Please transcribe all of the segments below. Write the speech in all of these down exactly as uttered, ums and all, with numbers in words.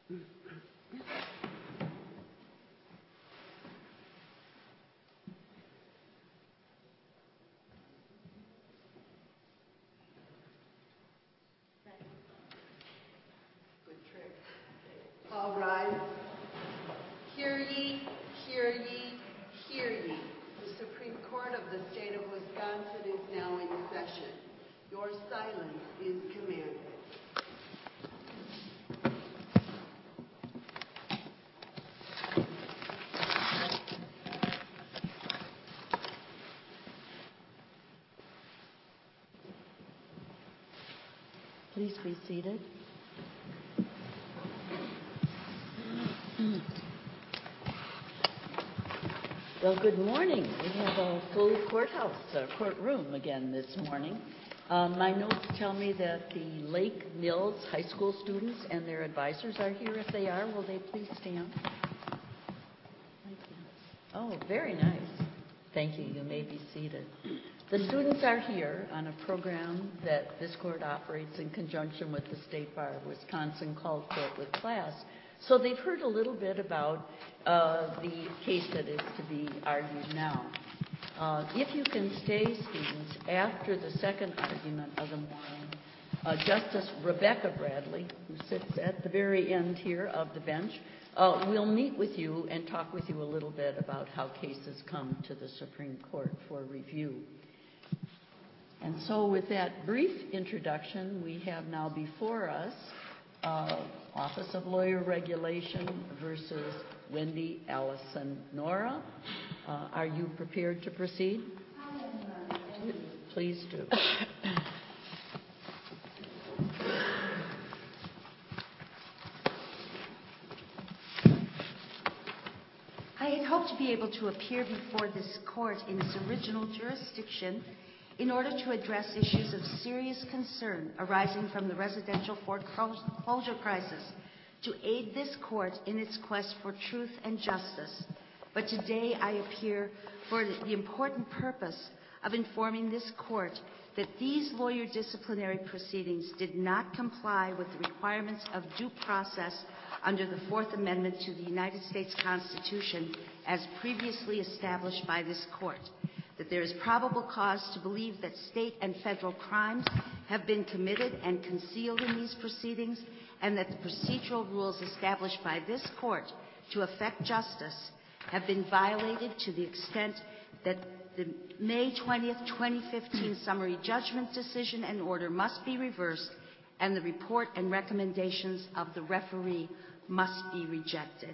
All rise. Hear ye, hear ye, hear ye. The Supreme Court of the State of Wisconsin is now in session. Your silence is commanded. Please be seated. Well, good morning. We have a full courthouse, uh, courtroom again this morning. Uh, my notes tell me that the Lake Mills High School students and their advisors are here. If they are, will they please stand? Oh, very nice. Thank you. You may be seated. The students are here on a program that this court operates in conjunction with the State Bar of Wisconsin called Court with Class. So they've heard a little bit about uh, the case that is to be argued now. Uh, if you can stay, students, after the second argument of the morning, uh, Justice Rebecca Bradley, who sits at the very end here of the bench, uh, will meet with you and talk with you a little bit about how cases come to the Supreme Court for review. And so with that brief introduction, we have now before us uh, Office of Lawyer Regulation versus Wendy Allison Nora. Uh, are you prepared to proceed? Please do. I had hoped to be able to appear before this court in its original jurisdiction in order to address issues of serious concern arising from the residential foreclosure crisis, to aid this court in its quest for truth and justice. But today I appear for the important purpose of informing this court that these lawyer disciplinary proceedings did not comply with the requirements of due process under the Fourth Amendment to the United States Constitution as previously established by this court, that there is probable cause to believe that state and federal crimes have been committed and concealed in these proceedings, and that the procedural rules established by this court to effect justice have been violated to the extent that the May twentieth, twenty fifteen summary judgment decision and order must be reversed, and the report and recommendations of the referee must be rejected.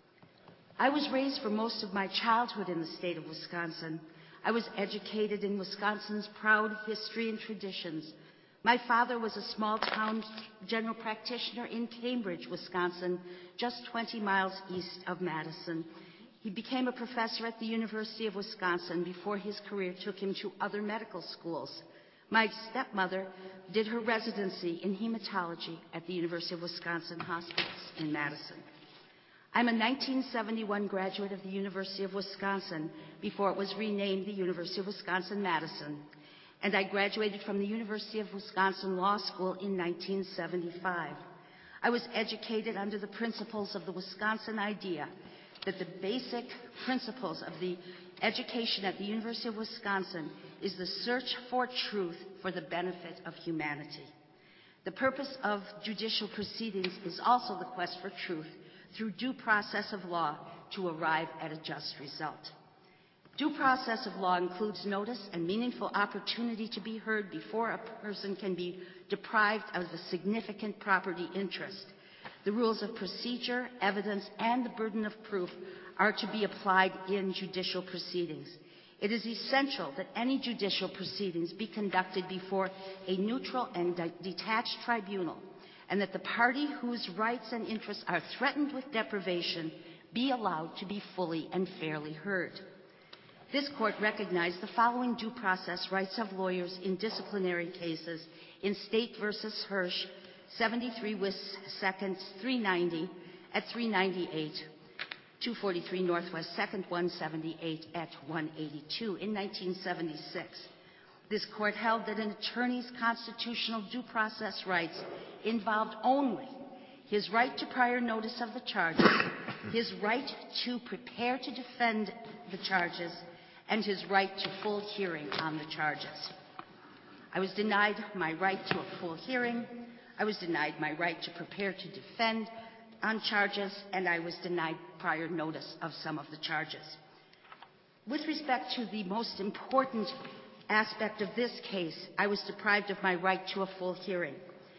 I was raised for most of my childhood in the state of Wisconsin. I was educated in Wisconsin's proud history and traditions. My father was a small-town general practitioner in Cambridge, Wisconsin, just twenty miles east of Madison. He became a professor at the University of Wisconsin before his career took him to other medical schools. My stepmother did her residency in hematology at the University of Wisconsin Hospitals in Madison. I'm a nineteen seventy-one graduate of the University of Wisconsin before it was renamed the University of Wisconsin-Madison, and I graduated from the University of Wisconsin Law School in nineteen seventy-five. I was educated under the principles of the Wisconsin idea that the basic principles of the education at the University of Wisconsin is the search for truth for the benefit of humanity. The purpose of judicial proceedings is also the quest for truth through due process of law to arrive at a just result. Due process of law includes notice and meaningful opportunity to be heard before a person can be deprived of a significant property interest. The rules of procedure, evidence, and the burden of proof are to be applied in judicial proceedings. It is essential that any judicial proceedings be conducted before a neutral and de- detached tribunal, and that the party whose rights and interests are threatened with deprivation be allowed to be fully and fairly heard. This court recognized the following due process rights of lawyers in disciplinary cases in State versus Hirsch, seventy-three West second, three ninety at three ninety-eight, two forty-three Northwest second, one seventy-eight at one eighty-two in nineteen seventy-six. This court held that an attorney's constitutional due process rights involved only his right to prior notice of the charges, his right to prepare to defend the charges, and his right to full hearing on the charges. I was denied my right to a full hearing, I was denied my right to prepare to defend on charges, and I was denied prior notice of some of the charges. With respect to the most important aspect of this case, I was deprived of my right to a full hearing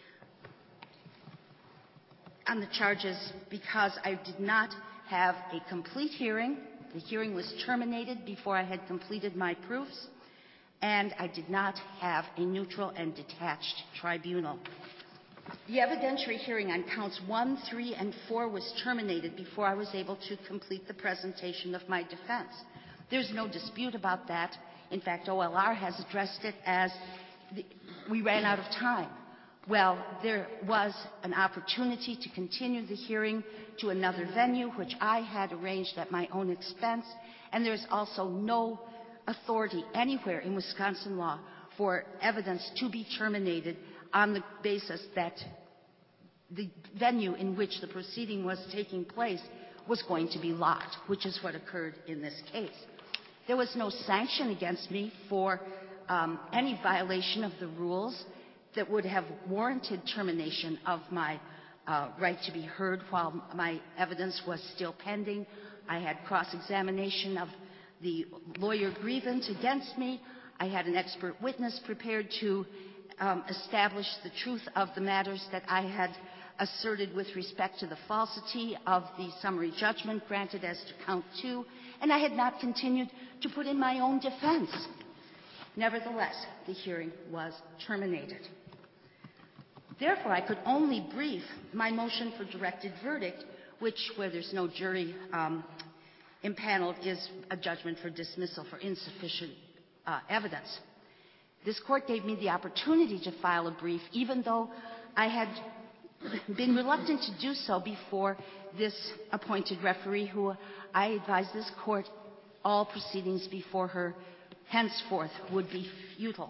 on the charges because I did not have a complete hearing. The hearing was terminated before I had completed my proofs, and I did not have a neutral and detached tribunal. The evidentiary hearing on counts one, three, and four was terminated before I was able to complete the presentation of my defense. There's no dispute about that. In fact, O L R has addressed it as the, we ran out of time. Well, there was an opportunity to continue the hearing to another venue, which I had arranged at my own expense, and there's also no authority anywhere in Wisconsin law for evidence to be terminated on the basis that the venue in which the proceeding was taking place was going to be locked, which is what occurred in this case. There was no sanction against me for um, any violation of the rules that would have warranted termination of my uh, right to be heard while my evidence was still pending. I had cross-examination of the lawyer grievant against me. I had an expert witness prepared to um, establish the truth of the matters that I had asserted with respect to the falsity of the summary judgment granted as to count two, and I had not continued to put in my own defense. Nevertheless, the hearing was terminated. Therefore, I could only brief my motion for directed verdict, which, where there's no jury um, impaneled, is a judgment for dismissal for insufficient uh, evidence. This court gave me the opportunity to file a brief, even though I had been reluctant to do so before this appointed referee, who I advised this court all proceedings before her henceforth would be futile.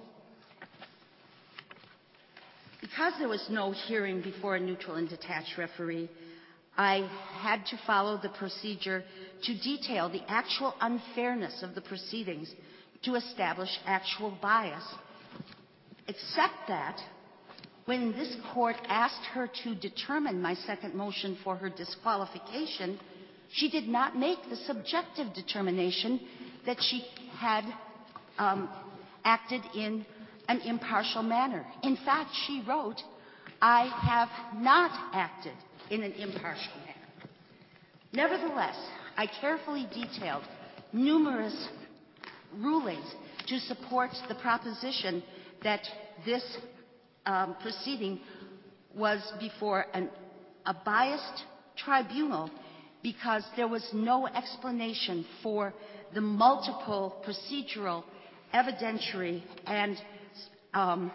Because there was no hearing before a neutral and detached referee, I had to follow the procedure to detail the actual unfairness of the proceedings to establish actual bias, except that when this court asked her to determine my second motion for her disqualification, she did not make the subjective determination that she had um, acted in an impartial manner. In fact, she wrote, "I have not acted in an impartial manner." Nevertheless, I carefully detailed numerous rulings to support the proposition that this um, proceeding was before an, a biased tribunal, because there was no explanation for the multiple procedural, evidentiary, and um,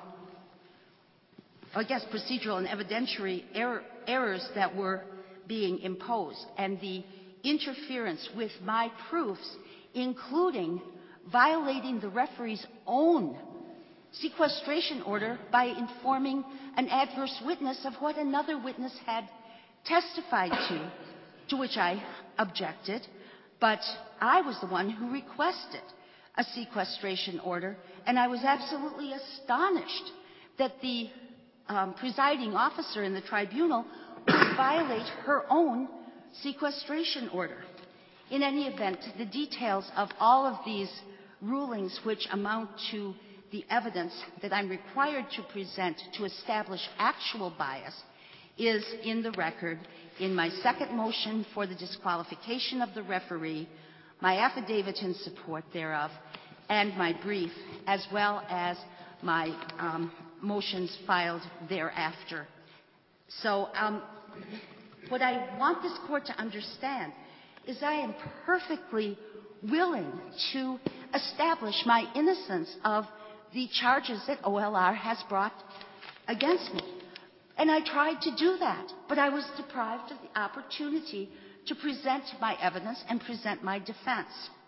I guess procedural and evidentiary error, errors that were being imposed, and the interference with my proofs, including violating the referee's own sequestration order by informing an adverse witness of what another witness had testified to, to which I objected, but I was the one who requested a sequestration order, and I was absolutely astonished that the um, presiding officer in the tribunal would violate her own sequestration order. In any event, the details of all of these rulings, which amount to the evidence that I'm required to present to establish actual bias, is in the record in my second motion for the disqualification of the referee, my affidavit in support thereof, and my brief, as well as my um, motions filed thereafter. So um, what I want this court to understand is I am perfectly willing to establish my innocence of the charges that O L R has brought against me. And I tried to do that, but I was deprived of the opportunity to present my evidence and present my defense.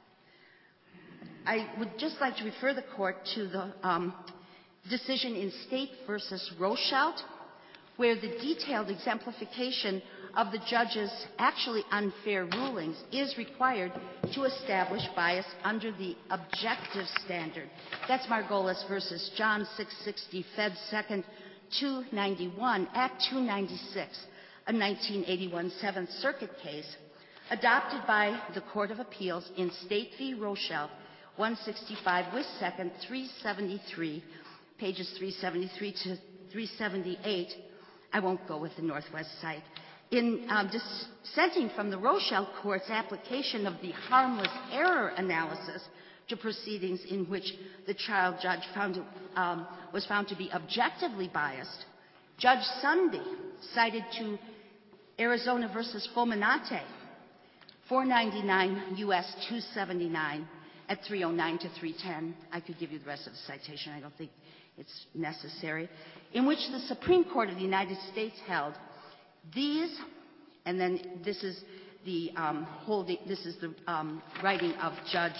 I would just like to refer the court to the um, decision in State versus Rochelt, where the detailed exemplification of the judge's actually unfair rulings is required to establish bias under the objective standard. That's Margolis versus John six sixty, Fed Second two ninety-one, Act two ninety-six, a nineteen eighty-one Seventh Circuit case adopted by the Court of Appeals in State v. Rochelle, one sixty-five, West Second, three seventy-three, pages three seventy-three to three seventy-eight. I won't go with the Northwest site. In um, dissenting from the Rochelle Court's application of the harmless error analysis to proceedings in which the trial judge found, um, was found to be objectively biased, Judge Sunby cited to Arizona versus Fulminante, four ninety-nine U S two seventy-nine at three oh nine to three ten. I could give you the rest of the citation. I don't think it's necessary. In which the Supreme Court of the United States held these, and then this is the um, holding. This is the um, writing of Judge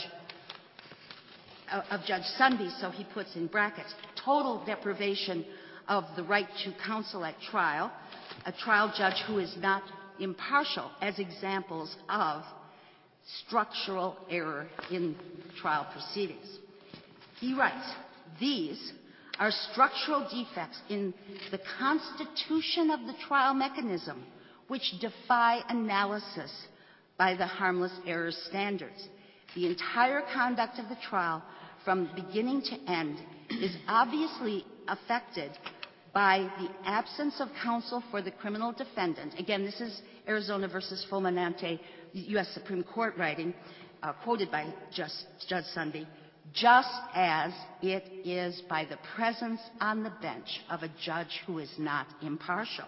uh, of Judge Sunby. So he puts in brackets total deprivation of the right to counsel at trial, a trial judge who is not impartial, as examples of structural error in trial proceedings. He writes, these are structural defects in the constitution of the trial mechanism which defy analysis by the harmless error standards. The entire conduct of the trial from beginning to end is obviously affected by the absence of counsel for the criminal defendant. Again, this is Arizona versus Fulminante, U S Supreme Court writing, uh, quoted by Just, Judge Sunby, just as it is by the presence on the bench of a judge who is not impartial.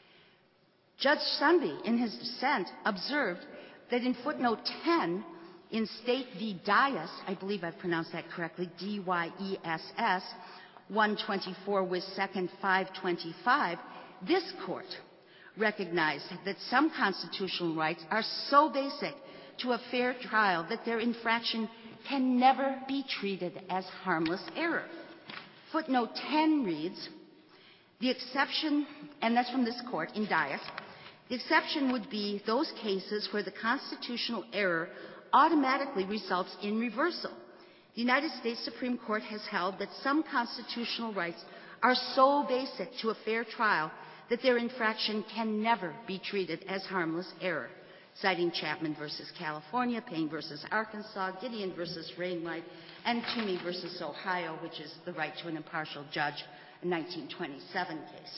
Judge Sunby, in his dissent, observed that in footnote ten, in State v. Dias, I believe I've pronounced that correctly, D Y E S S, one twenty-four with second five twenty-five, this court recognized that some constitutional rights are so basic to a fair trial that their infraction can never be treated as harmless error. Footnote ten reads, the exception, and that's from this court in Dias, the exception would be those cases where the constitutional error automatically results in reversal. The United States Supreme Court has held that some constitutional rights are so basic to a fair trial that their infraction can never be treated as harmless error, citing Chapman versus California, Payne versus Arkansas, Gideon versus Rainlight, and Toomey versus Ohio, which is the right to an impartial judge, a nineteen twenty-seven case.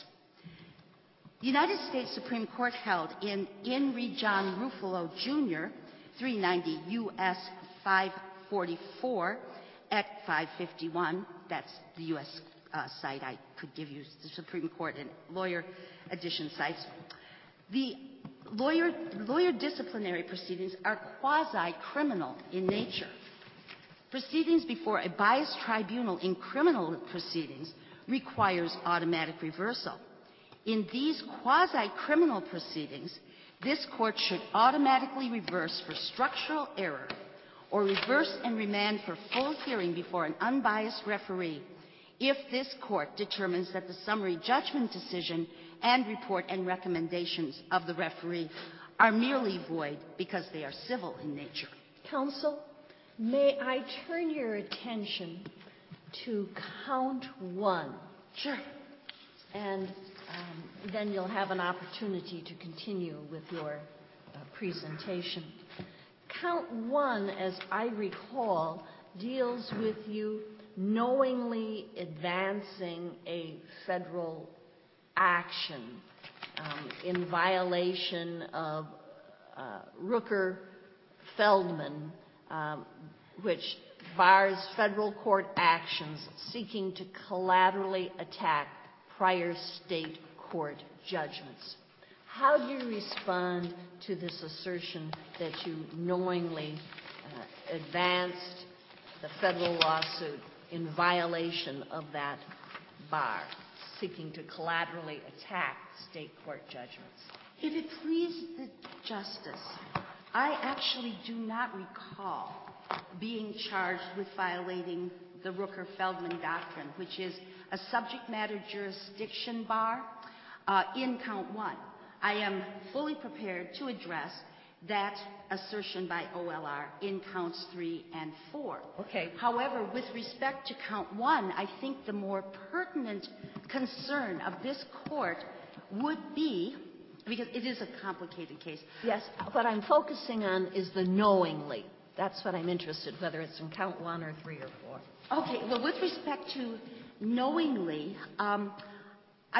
The United States Supreme Court held in In re John Ruffalo, Junior, three ninety U S five forty-four at five fifty-one. That's the U S uh, site. I could give you the Supreme Court and lawyer edition sites. The lawyer, lawyer disciplinary proceedings are quasi-criminal in nature. Proceedings before a biased tribunal in criminal proceedings requires automatic reversal. In these quasi-criminal proceedings, this court should automatically reverse for structural error or reverse and remand for full hearing before an unbiased referee if this court determines that the summary judgment decision and report and recommendations of the referee are merely void because they are civil in nature. Counsel, may I turn your attention to count one? Sure. And um, then you'll have an opportunity to continue with your uh, presentation. Count one, as I recall, deals with you knowingly advancing a federal action um, in violation of uh, Rooker-Feldman, um, which bars federal court actions seeking to collaterally attack prior state court judgments. How do you respond to this assertion that you knowingly uh, advanced the federal lawsuit in violation of that bar, seeking to collaterally attack state court judgments? If it please the justice, I actually do not recall being charged with violating the Rooker-Feldman doctrine, which is a subject matter jurisdiction bar. uh, in count one. I am fully prepared to address that assertion by O L R in counts three and four. Okay. However, with respect to count one, I think the more pertinent concern of this court would be, because it is a complicated case. Yes, what I'm focusing on is the knowingly. That's what I'm interested, whether it's in count one or three or four. Okay, well, with respect to knowingly, um, I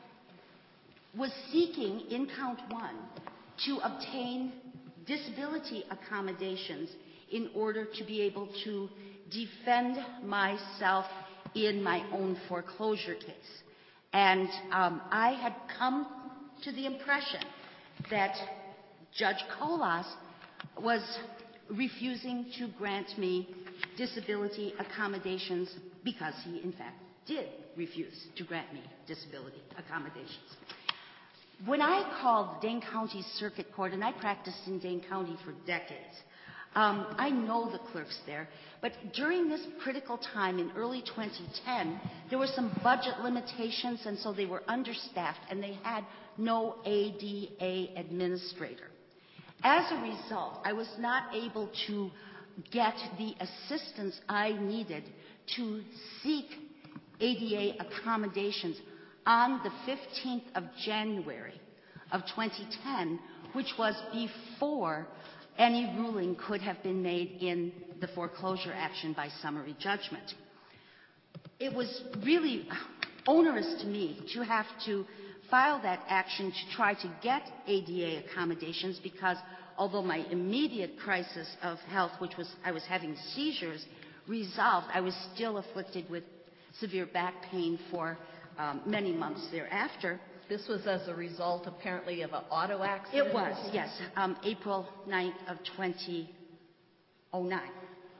was seeking in count one to obtain disability accommodations in order to be able to defend myself in my own foreclosure case. And um, I had come to the impression that Judge Colas was refusing to grant me disability accommodations because he, in fact, did refuse to grant me disability accommodations. When I called Dane County Circuit Court, and I practiced in Dane County for decades, um, I know the clerks there, but during this critical time in early twenty ten, there were some budget limitations, and so they were understaffed, and they had no A D A administrator. As a result, I was not able to get the assistance I needed to seek A D A accommodations on the fifteenth of January of twenty ten, which was before any ruling could have been made in the foreclosure action by summary judgment. It was really onerous to me to have to file that action to try to get A D A accommodations because although my immediate crisis of health, which was I was having seizures, resolved, I was still afflicted with severe back pain for um, many months thereafter. This was as a result, apparently, of an auto accident? It was, yes, um, April ninth of twenty oh nine.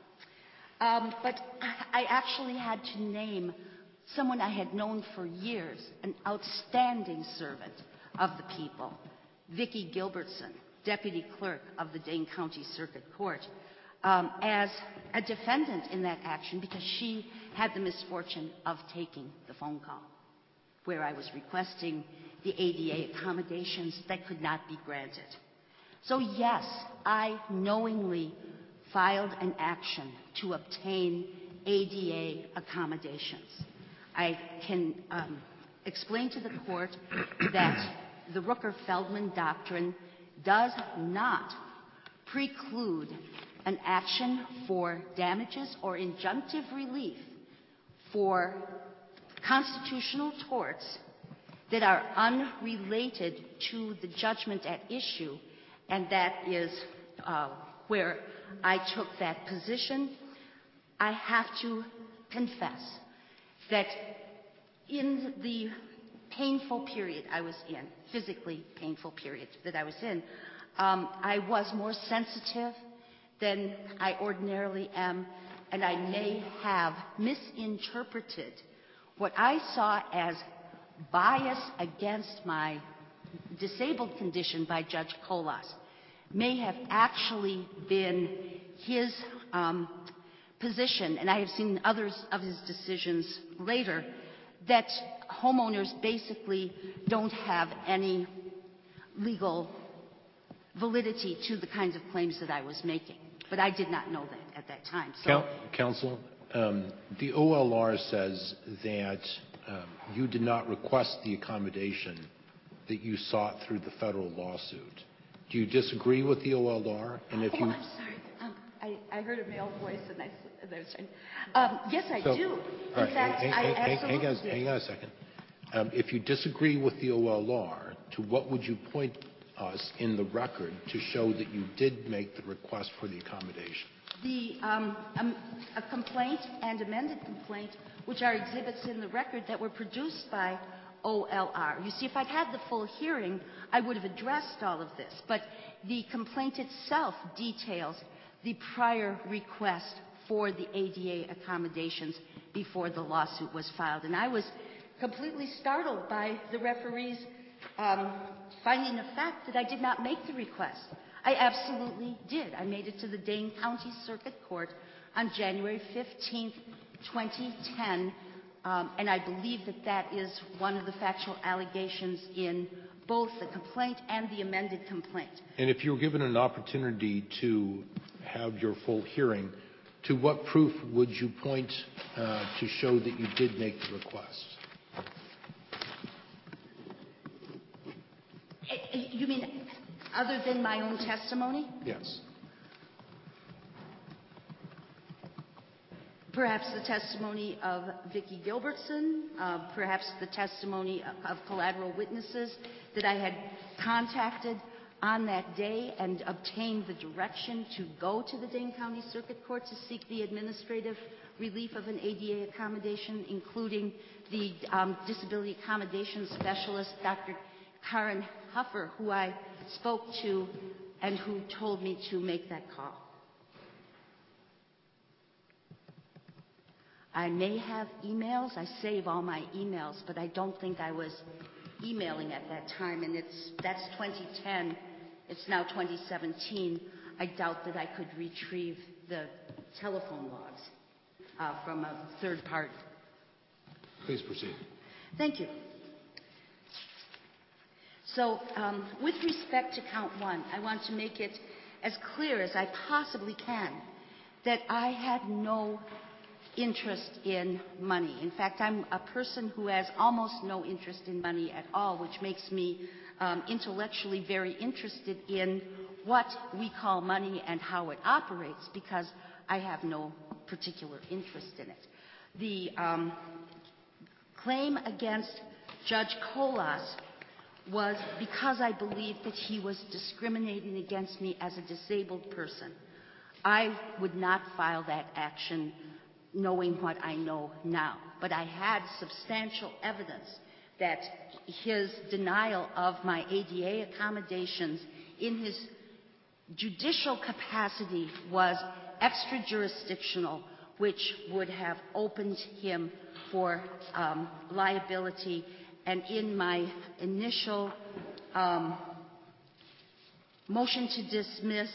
Um, but I actually had to name someone I had known for years, an outstanding servant of the people, Vicki Gilbertson, Deputy Clerk of the Dane County Circuit Court, um, as a defendant in that action because she had the misfortune of taking the phone call where I was requesting the A D A accommodations that could not be granted. So yes, I knowingly filed an action to obtain A D A accommodations. I can um, explain to the court that the Rooker-Feldman doctrine does not preclude an action for damages or injunctive relief for constitutional torts that are unrelated to the judgment at issue, and that is uh, where I took that position. I have to confess that in the painful period I was in, physically painful period that I was in, um, I was more sensitive than I ordinarily am, and I may have misinterpreted what I saw as bias against my disabled condition by Judge Colas may have actually been his um, position, and I have seen others of his decisions later, that homeowners basically don't have any legal validity to the kinds of claims that I was making. But I did not know that at that time. So, Counsel, um, the O L R says that um, you did not request the accommodation that you sought through the federal lawsuit. Do you disagree with the O L R? And if oh, you, I'm sorry. Um, I, I heard a male voice, and I, and I was trying. Um, yes, I so, do. In right, fact, hang, I hang, absolutely hang on, did. hang on a second. Um, if you disagree with the O L R, to what would you point us in the record to show that you did make the request for the accommodation? The um, um, a complaint and amended complaint, which are exhibits in the record that were produced by O L R. You see, if I'd had the full hearing, I would have addressed all of this. But the complaint itself details the prior request for the A D A accommodations before the lawsuit was filed. And I was completely startled by the referee's um, finding the fact that I did not make the request. I absolutely did. I made it to the Dane County Circuit Court on January fifteenth, twenty ten, Um, and I believe that that is one of the factual allegations in both the complaint and the amended complaint. And if you were given an opportunity to have your full hearing, to what proof would you point uh, to show that you did make the request? You mean other than my own testimony? Yes. Perhaps the testimony of Vicki Gilbertson, uh, perhaps the testimony of, of collateral witnesses that I had contacted on that day and obtained the direction to go to the Dane County Circuit Court to seek the administrative relief of an A D A accommodation, including the um, disability accommodation specialist, Doctor Karen Huffer, who I spoke to and who told me to make that call. I may have emails. I save all my emails, but I don't think I was emailing at that time, and it's that's twenty ten. It's now twenty seventeen. I doubt that I could retrieve the telephone logs uh, from a third party. Please proceed. Thank you. So, um, with respect to count one, I want to make it as clear as I possibly can that I had no interest in money. In fact, I'm a person who has almost no interest in money at all, which makes me um, intellectually very interested in what we call money and how it operates, because I have no particular interest in it. The um, claim against Judge Colas was because I believed that he was discriminating against me as a disabled person. I would not file that action knowing what I know now. But I had substantial evidence that his denial of my A D A accommodations in his judicial capacity was extra-jurisdictional, which would have opened him for um, liability. And in my initial um, motion to dismiss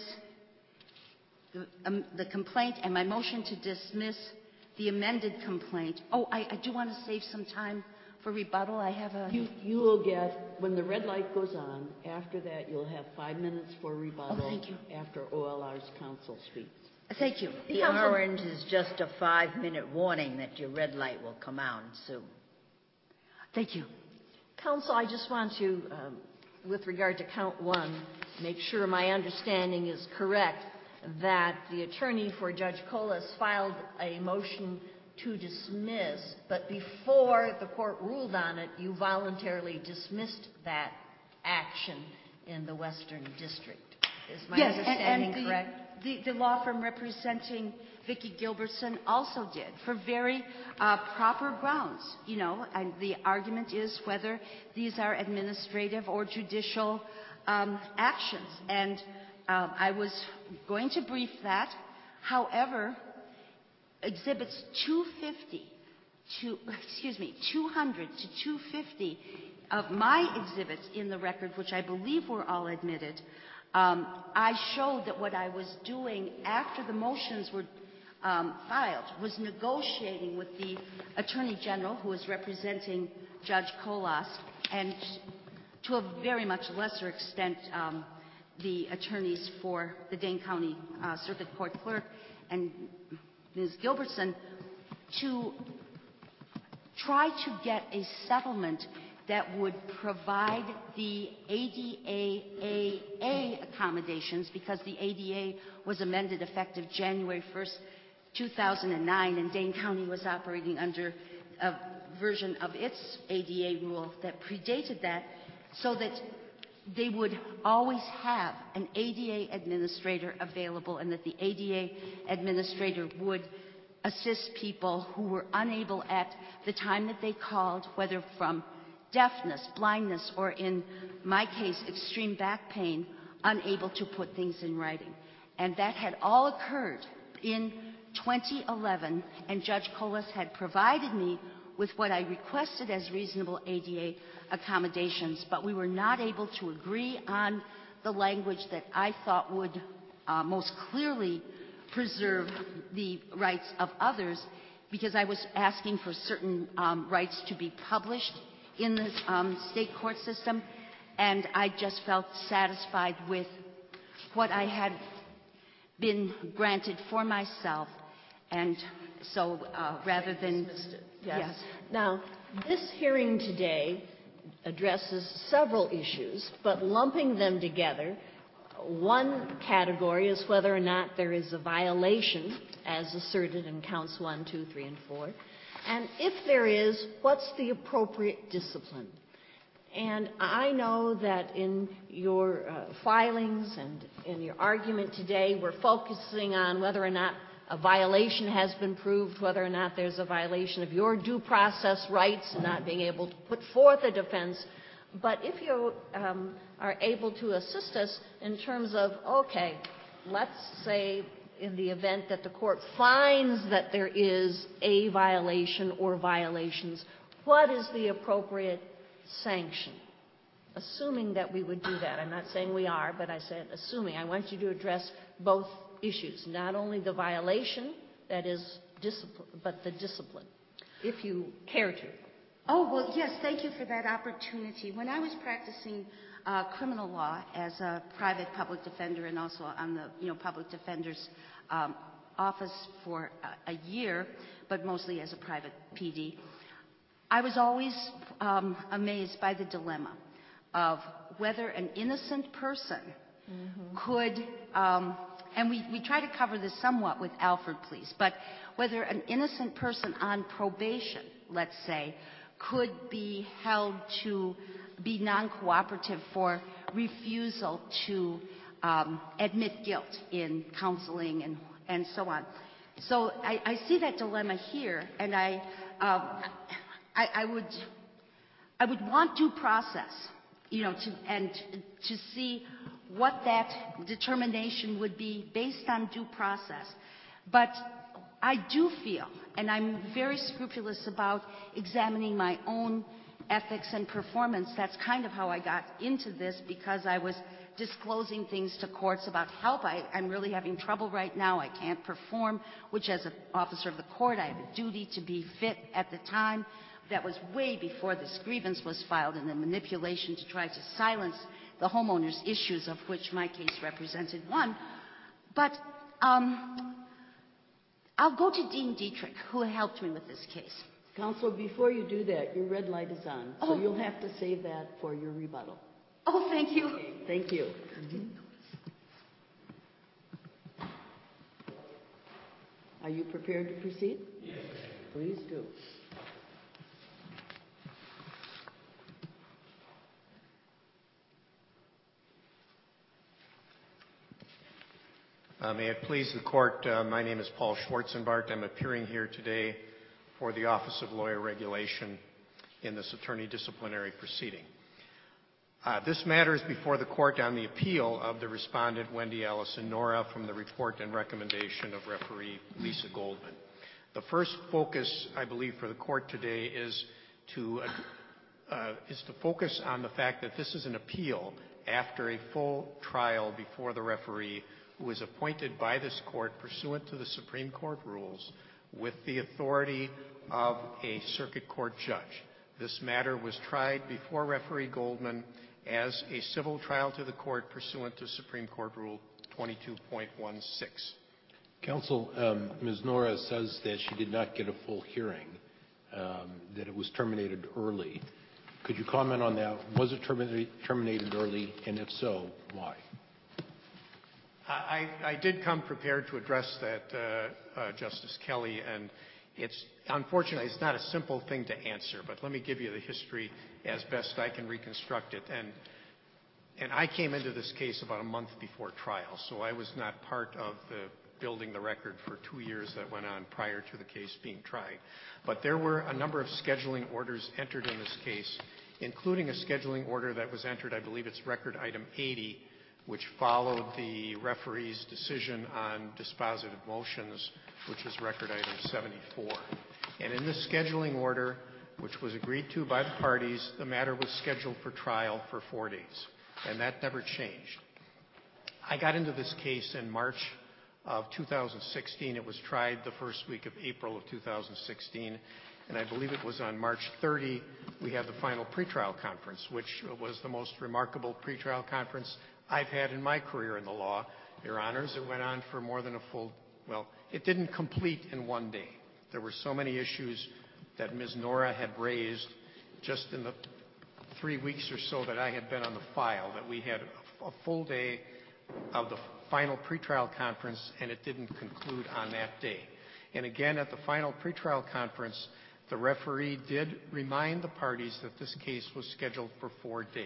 the, um, the complaint and my motion to dismiss the amended complaint. Oh, I, I do want to save some time for rebuttal. I have a... You, you will get, when the red light goes on, after that you'll have five minutes for rebuttal. Oh, thank you. After O L R's counsel speaks. Thank you. The Counsel... orange is just a five-minute warning that your red light will come on soon. Thank you. Counsel, I just want to, um, with regard to count one, make sure my understanding is correct, that the attorney for Judge Colas filed a motion to dismiss, but before the court ruled on it, you voluntarily dismissed that action in the Western District. Is my yes, understanding and, and the, correct? The, the law firm representing Vicki Gilbertson also did, for very uh, proper grounds. You know, and the argument is whether these are administrative or judicial um, actions. And uh, I was going to brief that. However, exhibits two fifty to, excuse me, two hundred to two fifty of my exhibits in the record, which I believe were all admitted, um, I showed that what I was doing after the motions were um, filed was negotiating with the Attorney General, who was representing Judge Colas, and to a very much lesser extent, um, the attorneys for the Dane County uh, Circuit Court Clerk and Miz Gilbertson, to try to get a settlement that would provide the A D A A A accommodations, because the A D A was amended effective January first, two thousand nine, and Dane County was operating under a version of its A D A rule that predated that, so that they would always have an A D A administrator available, and that the A D A administrator would assist people who were unable at the time that they called, whether from deafness, blindness, or in my case, extreme back pain, unable to put things in writing. And that had all occurred in twenty eleven, and Judge Colas had provided me with what I requested as reasonable A D A accommodations, but we were not able to agree on the language that I thought would uh, most clearly preserve the rights of others. because I was asking for certain um, rights to be published in the um, state court system, and I just felt satisfied with what I had been granted for myself, and so uh, rather than... Yes. yes. Now, this hearing today addresses several issues, but lumping them together, one category is whether or not there is a violation, as asserted in counts one, two, three, and four. And if there is, what's the appropriate discipline? And I know that in your uh, filings and in your argument today, we're focusing on whether or not a violation has been proved, whether or not there's a violation of your due process rights and not being able to put forth a defense. But if you um, are able to assist us in terms of, okay, let's say in the event that the court finds that there is a violation or violations, what is the appropriate sanction? Assuming that we would do that. I'm not saying we are, but I said assuming. I want you to address both issues, not only the violation, that is discipline, but the discipline, if you care to. Oh, well, yes, thank you for that opportunity. When I was practicing uh, criminal law as a private public defender and also on the, you know, public defender's um, office for a, a year, but mostly as a private P D, I was always um, amazed by the dilemma of whether an innocent person mm-hmm. could, um, and we, we try to cover this somewhat with Alford pleas, but whether an innocent person on probation, let's say, could be held to be non-cooperative for refusal to um, admit guilt in counseling and, and so on. So I, I see that dilemma here, and I, um, I, I would, I would want due process, you know, to, and to see what that determination would be based on due process. But I do feel, and I'm very scrupulous about examining my own ethics and performance. That's kind of how I got into this, because I was disclosing things to courts about help. I, I'm really having trouble right now. I can't perform, which as an officer of the court, I have a duty to be fit at the time. That was way before this grievance was filed and the manipulation to try to silence the homeowners' issues, of which my case represented one. But um, I'll go to Dean Dietrich, who helped me with this case. Counselor, before you do that, your red light is on, so oh. you'll have to save that for your rebuttal. Oh, thank you. Okay, thank you. Mm-hmm. Are you prepared to proceed? Yes. Please do. Uh, may it please the court, uh, my name is Paul Schwarzenbart. I'm appearing here today for the Office of Lawyer Regulation in this attorney disciplinary proceeding. Uh, this matter is before the court on the appeal of the respondent Wendy Allison Nora from the report and recommendation of referee Lisa Goldman. The first focus, I believe, for the court today is to, uh, uh, is to focus on the fact that this is an appeal after a full trial before the referee, who is appointed by this court pursuant to the Supreme Court rules with the authority of a circuit court judge. This matter was tried before referee Goldman as a civil trial to the court pursuant to Supreme Court Rule twenty-two point one six. Counsel, um, Miz Nora says that she did not get a full hearing, um, that it was terminated early. Could you comment on that? Was it termi- terminated early, and if so, why? I, I did come prepared to address that, uh, uh, Justice Kelly, and it's unfortunately it's not a simple thing to answer, but let me give you the history as best I can reconstruct it. And, and I came into this case about a month before trial, so I was not part of the building the record for two years that went on prior to the case being tried. But there were a number of scheduling orders entered in this case, including a scheduling order that was entered, I believe it's record item eighty, which followed the referee's decision on dispositive motions, which was record item seventy-four. And in this scheduling order, which was agreed to by the parties, the matter was scheduled for trial for four days, and that never changed. I got into this case in March of two thousand sixteen. It was tried the first week of April of two thousand sixteen, and I believe it was on March thirtieth we had the final pretrial conference, which was the most remarkable pretrial conference I've had in my career in the law, Your Honors. It went on for more than a full, well, it didn't complete in one day. There were so many issues that Miz Nora had raised just in the three weeks or so that I had been on the file that we had a, a full day of the final pretrial conference, and it didn't conclude on that day. And again, at the final pretrial conference, the referee did remind the parties that this case was scheduled for four days.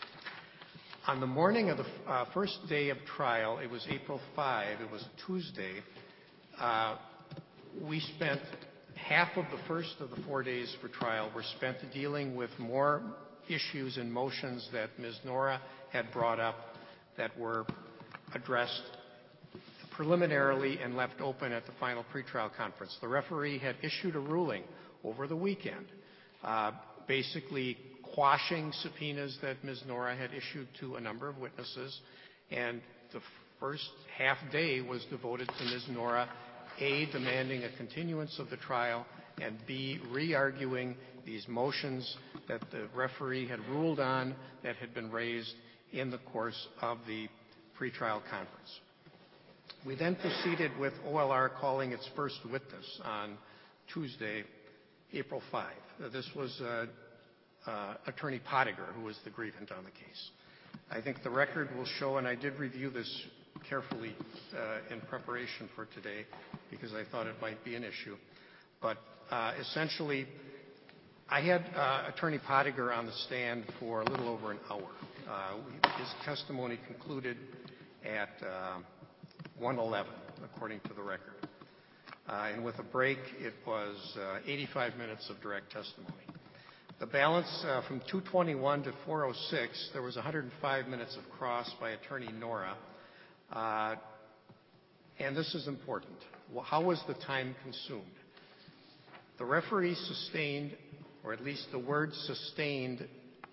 On the morning of the uh, first day of trial, it was April fifth, it was a Tuesday, uh, we spent half of the first of the four days for trial were spent dealing with more issues and motions that Miz Nora had brought up that were addressed preliminarily and left open at the final pretrial conference. The referee had issued a ruling over the weekend, uh, basically quashing subpoenas that Miz Nora had issued to a number of witnesses, and the first half day was devoted to Miz Nora, A, demanding a continuance of the trial, and B, re-arguing these motions that the referee had ruled on that had been raised in the course of the pretrial conference. We then proceeded with O L R calling its first witness on Tuesday, April fifth. This was uh, uh, Attorney Pottinger, who was the grievant on the case. I think the record will show, and I did review this carefully uh, in preparation for today because I thought it might be an issue, but uh, essentially I had uh, Attorney Pottinger on the stand for a little over an hour. Uh, we, his testimony concluded at uh, one eleven, according to the record. Uh, and with a break, it was uh, eighty-five minutes of direct testimony. The balance uh, from two twenty-one to four oh six, there was one hundred five minutes of cross by Attorney Nora. Uh, and this is important. Well, how was the time consumed? The referee sustained, or at least the word sustained,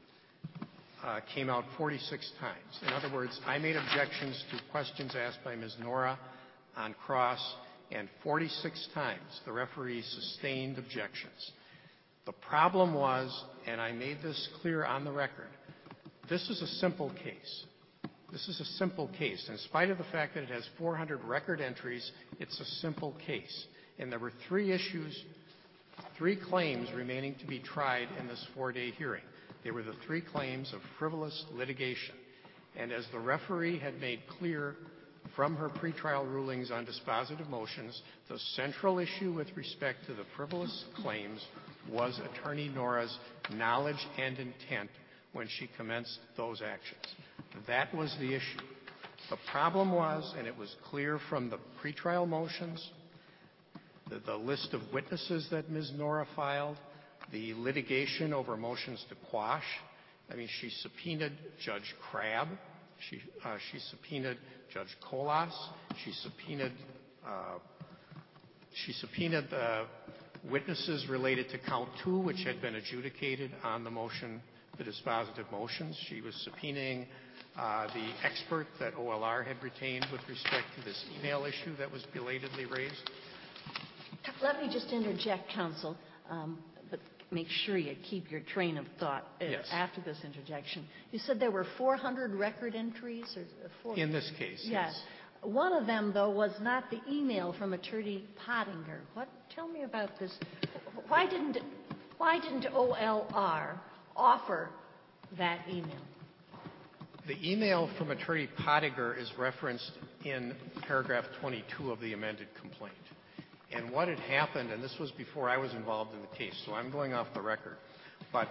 uh, came out forty-six times. In other words, I made objections to questions asked by Miz Nora on cross, and forty-six times the referee sustained objections. The problem was, and I made this clear on the record, this is a simple case. This is a simple case. In spite of the fact that it has four hundred record entries, it's a simple case. And there were three issues, three claims remaining to be tried in this four-day hearing. They were the three claims of frivolous litigation. And as the referee had made clear from her pretrial rulings on dispositive motions, the central issue with respect to the frivolous claims was Attorney Nora's knowledge and intent when she commenced those actions. That was the issue. The problem was, and it was clear from the pretrial motions, the, the list of witnesses that Miz Nora filed, the litigation over motions to quash. I mean, she subpoenaed Judge Crabb. She, uh, she subpoenaed Judge Colas. She subpoenaed, uh, she subpoenaed uh, witnesses related to count two, which had been adjudicated on the motion, the dispositive motions. She was subpoenaing uh, the expert that O L R had retained with respect to this email issue that was belatedly raised. Let me just interject, counsel, um, but make sure you keep your train of thought uh, Yes. after this interjection. You said there were four hundred record entries? Or four In this case, yes. yes. One of them, though, was not the email from Attorney Pottinger. What? Tell me about this. Why didn't, why didn't O L R offer that email? The email from Attorney Pottinger is referenced in paragraph twenty-two of the amended complaint. And what had happened, and this was before I was involved in the case, so I'm going off the record, but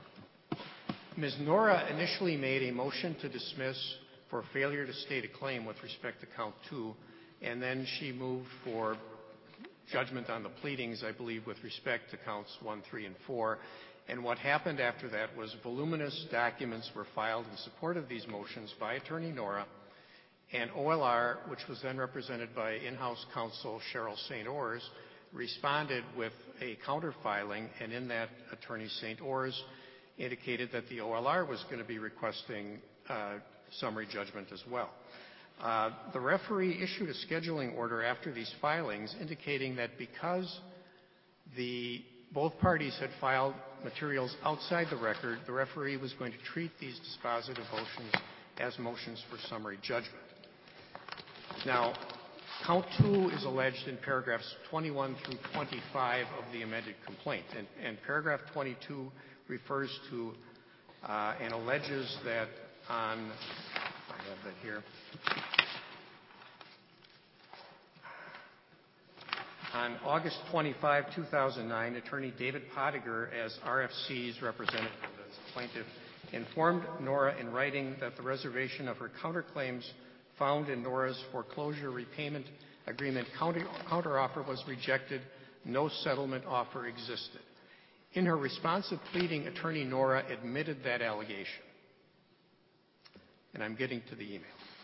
Miz Nora initially made a motion to dismiss for failure to state a claim with respect to count two, and then she moved for judgment on the pleadings, I believe, with respect to counts one, three, and four. And what happened after that was voluminous documents were filed in support of these motions by Attorney Nora, and O L R, which was then represented by in-house counsel Cheryl Saint Ors, responded with a counterfiling, and in that, Attorney Saint Ors indicated that the O L R was going to be requesting uh, summary judgment as well. Uh, the referee issued a scheduling order after these filings indicating that because the both parties had filed materials outside the record, the referee was going to treat these dispositive motions as motions for summary judgment. Now, count two is alleged in paragraphs twenty-one through twenty-five of the amended complaint, and, and paragraph twenty-two refers to uh, and alleges that on, I have that here, on August twenty-fifth, two thousand nine, attorney David Pottinger, as R F C's representative as plaintiff, informed Nora in writing that the reservation of her counterclaims found in Nora's foreclosure repayment agreement counter, counteroffer was rejected. No settlement offer existed. In her responsive pleading, attorney Nora admitted that allegation. And I'm getting to the email.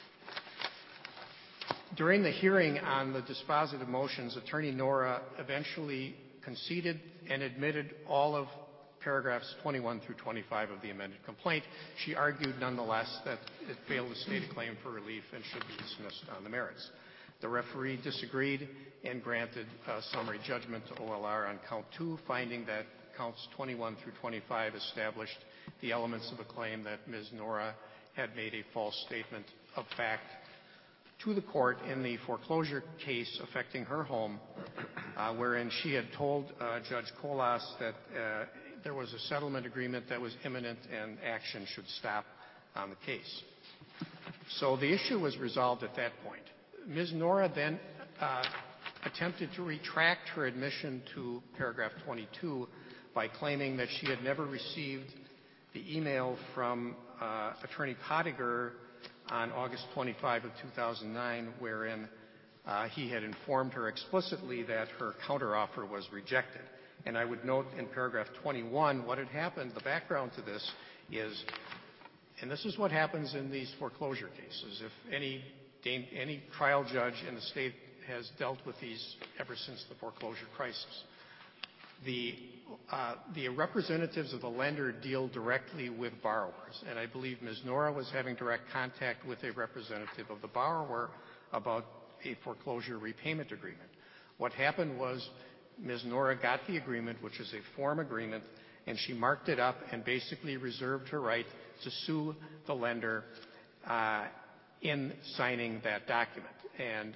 During the hearing on the dispositive motions, attorney Nora eventually conceded and admitted all of paragraphs twenty-one through twenty-five of the amended complaint. She argued nonetheless that it failed to state a claim for relief and should be dismissed on the merits. The referee disagreed and granted a summary judgment to O L R on count two, finding that counts twenty-one through twenty-five established the elements of a claim that Miz Nora had made a false statement of fact to the court in the foreclosure case affecting her home, uh, wherein she had told uh, Judge Colas that uh, there was a settlement agreement that was imminent and action should stop on the case. So the issue was resolved at that point. Miz Nora then uh, attempted to retract her admission to paragraph twenty-two by claiming that she had never received the email from uh, attorney Pottinger on August twenty-fifth of two thousand nine, wherein uh, he had informed her explicitly that her counteroffer was rejected. And I would note in paragraph twenty-one what had happened. The background to this is, and this is what happens in these foreclosure cases. If any any trial judge in the state has dealt with these ever since the foreclosure crisis, the uh, the representatives of the lender deal directly with borrowers, and I believe Miz Nora was having direct contact with a representative of the borrower about a foreclosure repayment agreement. What happened was Miz Nora got the agreement, which is a form agreement, and she marked it up and basically reserved her right to sue the lender uh, in signing that document. And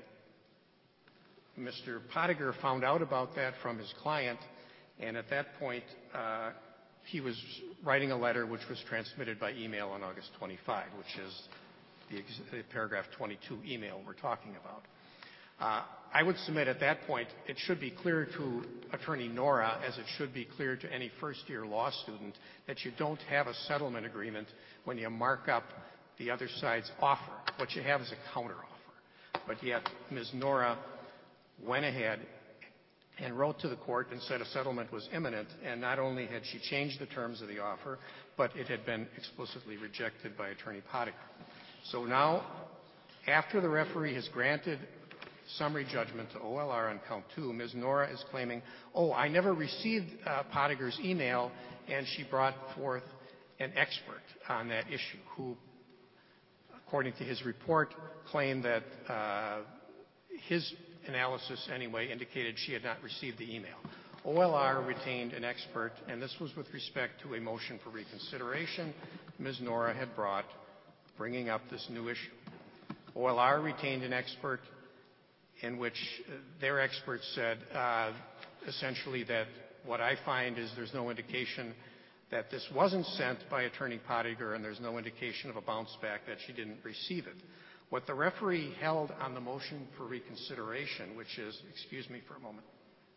Mister Pottinger found out about that from his client, and at that point uh, he was writing a letter which was transmitted by email on August twenty-fifth, which is the, ex- the paragraph twenty-two email we're talking about. Uh, I would submit at that point it should be clear to attorney Nora, as it should be clear to any first-year law student, that you don't have a settlement agreement when you mark up the other side's offer. What you have is a counteroffer. But yet Miz Nora went ahead and wrote to the court and said a settlement was imminent, and not only had she changed the terms of the offer, but it had been explicitly rejected by attorney Pottinger. So now, after the referee has granted summary judgment to O L R on count two, Miz Nora is claiming, oh, I never received uh, Pottinger's email, and she brought forth an expert on that issue who, according to his report, claimed that uh, his analysis anyway indicated she had not received the email. O L R retained an expert, and this was with respect to a motion for reconsideration Miz Nora had brought, bringing up this new issue. O L R retained an expert in which their expert said uh, essentially that what I find is there's no indication that this wasn't sent by attorney Pottinger, and there's no indication of a bounce back that she didn't receive it. What the referee held on the motion for reconsideration, which is, excuse me for a moment.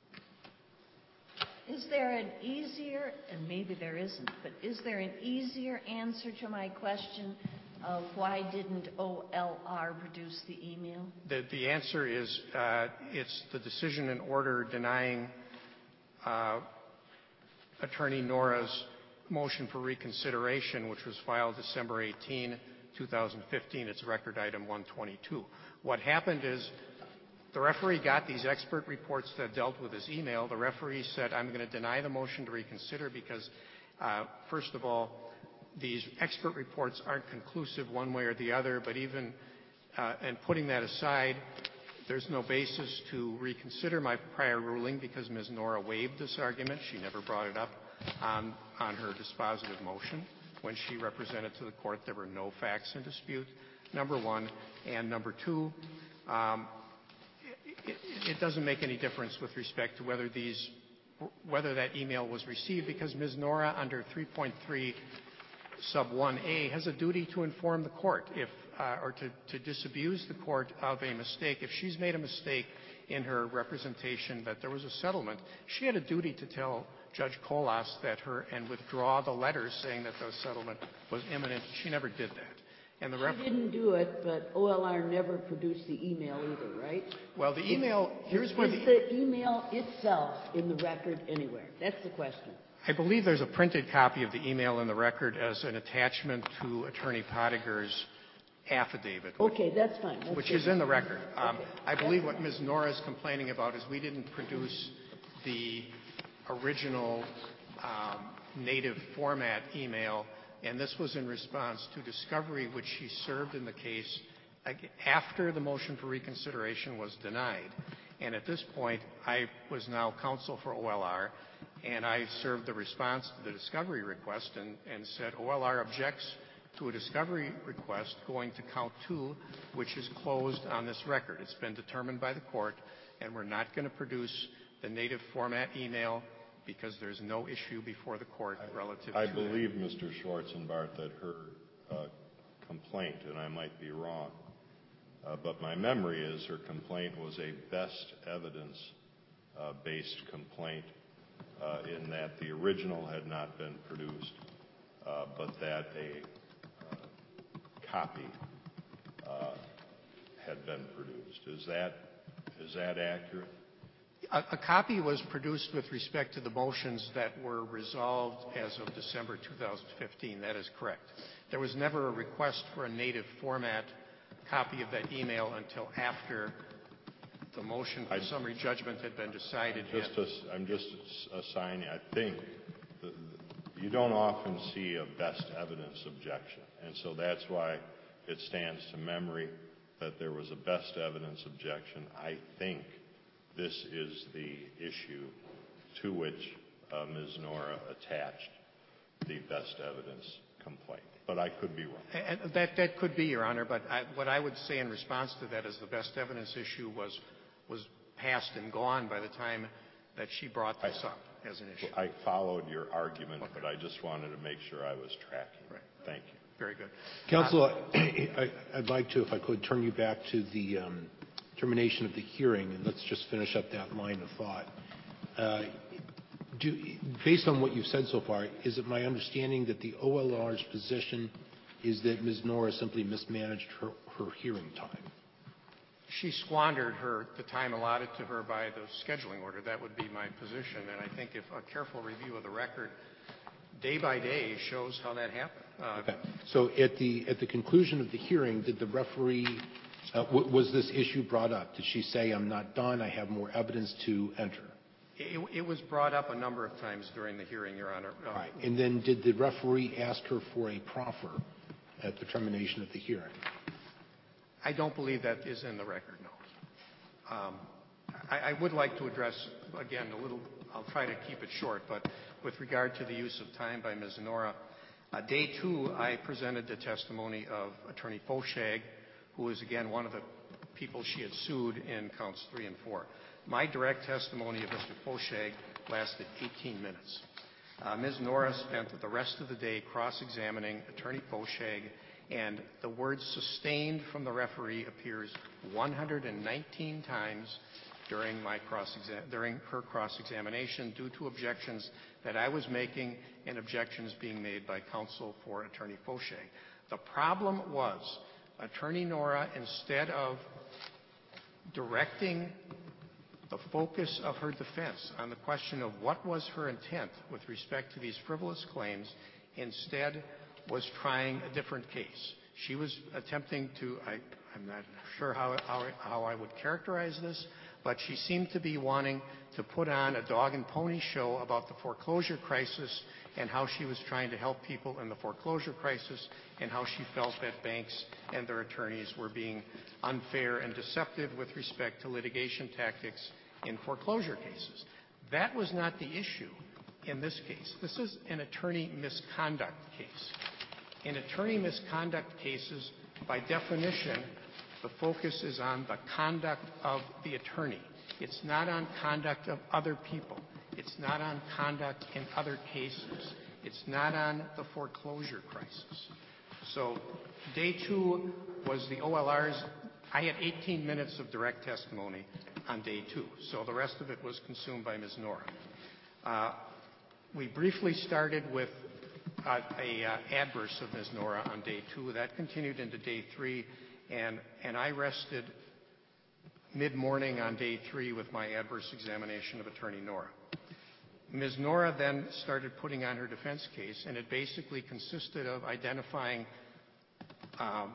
Is there an easier, and maybe there isn't, but is there an easier answer to my question of why didn't O L R produce the email? The, the answer is uh, it's the decision and order denying uh, attorney Nora's motion for reconsideration, which was filed December eighteenth, two thousand fifteen. It's record item one twenty-two. What happened is the referee got these expert reports that dealt with his email. The referee said, I'm going to deny the motion to reconsider because, uh, first of all, these expert reports aren't conclusive one way or the other, but even uh, and putting that aside, there's no basis to reconsider my prior ruling because Miz Nora waived this argument. She never brought it up on, on her dispositive motion. When she represented to the court, there were no facts in dispute, number one. And number two, um, it, it doesn't make any difference with respect to whether these, whether that email was received, because Miz Nora, under three point three sub one A, has a duty to inform the court if, uh, or to, to disabuse the court of a mistake. If she's made a mistake in her representation that there was a settlement, she had a duty to tell Judge Colas that her, and withdraw the letters saying that the settlement was imminent. She never did that. And the She didn't do it, but O L R never produced the email either, right? Well, the email, here's where Is the... the email itself in the record anywhere? That's the question. I believe there's a printed copy of the email in the record as an attachment to Attorney Pottiger's affidavit. Okay, that's fine. That's Which good. is in the record. Um, Okay. I believe what Miz Nora is complaining about is we didn't produce the original um, native format email, and this was in response to discovery which she served in the case after the motion for reconsideration was denied. And at this point, I was now counsel for O L R, and I served the response to the discovery request and, and said O L R objects to a discovery request going to count two, which is closed on this record. It's been determined by the court, and we're not going to produce the native format email because there's no issue before the court relative I to believe, that. Mister Schwarzenbart, that her uh, complaint, and I might be wrong, uh, but my memory is her complaint was a best evidence-based uh, complaint uh, in that the original had not been produced, uh, but that a uh, copy uh, had been produced. Is that is that accurate? A, a copy was produced with respect to the motions that were resolved as of December two thousand fifteen. That is correct. There was never a request for a native format copy of that email until after the motion for summary judgment had been decided. I'm just, a, I'm just assigning, I think, the, the, you don't often see a best evidence objection, and so that's why it stands to memory that there was a best evidence objection. I think this is the issue to which uh, Miz Nora attached the best evidence complaint. But I could be wrong. And that, that could be, Your Honor, but I, what I would say in response to that is the best evidence issue was, was passed and gone by the time that she brought this I, up as an issue. I followed your argument, Okay. but I just wanted to make sure I was tracking. Right. Thank you. Very good. Counsel, I, I, I'd like to, if I could, turn you back to the um, termination of the hearing, and let's just finish up that line of thought. Uh, do, based on what you've said so far, is it my understanding that the O L R's position is that Miz Nora simply mismanaged her, her hearing time? She squandered her the time allotted to her by the scheduling order. That would be my position, and I think if a careful review of the record day by day shows how that happened. Uh, Okay. So at the at the conclusion of the hearing, did the referee uh, w- was this issue brought up? Did she say, "I'm not done. I have more evidence to enter"? It, it was brought up a number of times during the hearing, Your Honor. Uh, All right. And then did the referee ask her for a proffer at the termination of the hearing? I don't believe that is in the record, no. Um, I, I would like to address, again, a little, I'll try to keep it short, but with regard to the use of time by Miz Nora, uh, day two, I presented the testimony of Attorney Foshag, who was, again, one of the people she had sued in counts three and four. My direct testimony of Mister Foshag lasted eighteen minutes. Uh, Miz Nora spent the rest of the day cross-examining Attorney Foshag, and the word sustained from the referee appears one hundred nineteen times during my cross-exam- during her cross-examination due to objections that I was making and objections being made by counsel for Attorney Foshag. The problem was Attorney Nora, instead of directing the focus of her defense on the question of what was her intent with respect to these frivolous claims, instead was trying a different case. She was attempting to, I, I'm not sure how, how, how I would characterize this, but she seemed to be wanting to put on a dog and pony show about the foreclosure crisis and how she was trying to help people in the foreclosure crisis and how she felt that banks and their attorneys were being unfair and deceptive with respect to litigation tactics in foreclosure cases. That was not the issue in this case. This is an attorney misconduct case. In attorney misconduct cases, by definition, the focus is on the conduct of the attorney. It's not on conduct of other people. It's not on conduct in other cases. It's not on the foreclosure crisis. So day two was the O L R's. I had eighteen minutes of direct testimony on day two, so the rest of it was consumed by Miz Nora. Uh, we briefly started with uh, a uh, adverse of Miz Nora on day two. That continued into day three, and, and I rested mid-morning on day three with my adverse examination of Attorney Nora. Miz Nora then started putting on her defense case, and it basically consisted of identifying um,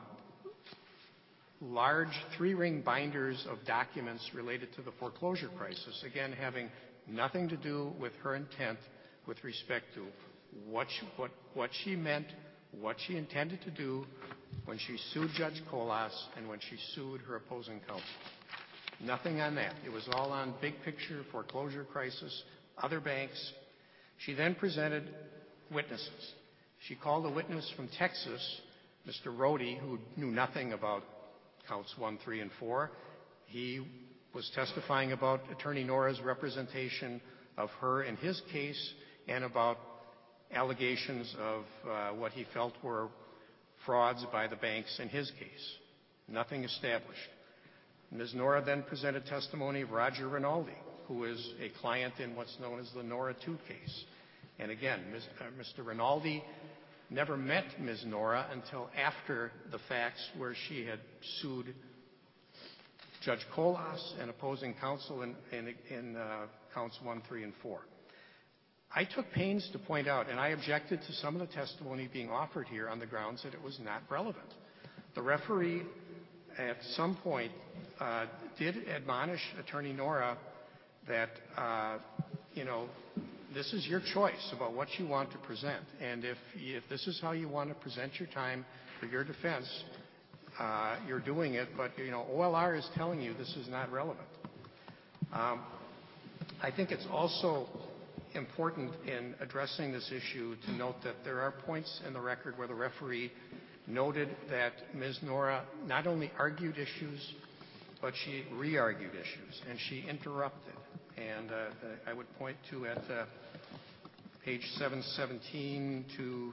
large three-ring binders of documents related to the foreclosure crisis, again having nothing to do with her intent with respect to what she, what, what she meant, what she intended to do when she sued Judge Colas and when she sued her opposing counsel. Nothing on that. It was all on big picture, foreclosure crisis, other banks. She then presented witnesses. She called a witness from Texas, Mister Rohde, who knew nothing about counts one, three, and four. He was testifying about Attorney Nora's representation of her in his case and about allegations of uh, what he felt were frauds by the banks in his case. Nothing established. Miz Nora then presented testimony of Roger Rinaldi, who is a client in what's known as the Nora two case. And again, Miz, uh, Mister Rinaldi never met Miz Nora until after the facts where she had sued Judge Colas and opposing counsel in, in, in uh, counts one, three, and four. I took pains to point out, and I objected to some of the testimony being offered here on the grounds that it was not relevant. The referee at some point uh, did admonish Attorney Nora that, uh, you know, this is your choice about what you want to present. And if, if this is how you want to present your time for your defense, uh, you're doing it. But, you know, O L R is telling you this is not relevant. Um, I think it's also important in addressing this issue to note that there are points in the record where the referee noted that Miz Nora not only argued issues, but she re-argued issues, and she interrupted. And uh, I would point to at uh, page seven seventeen to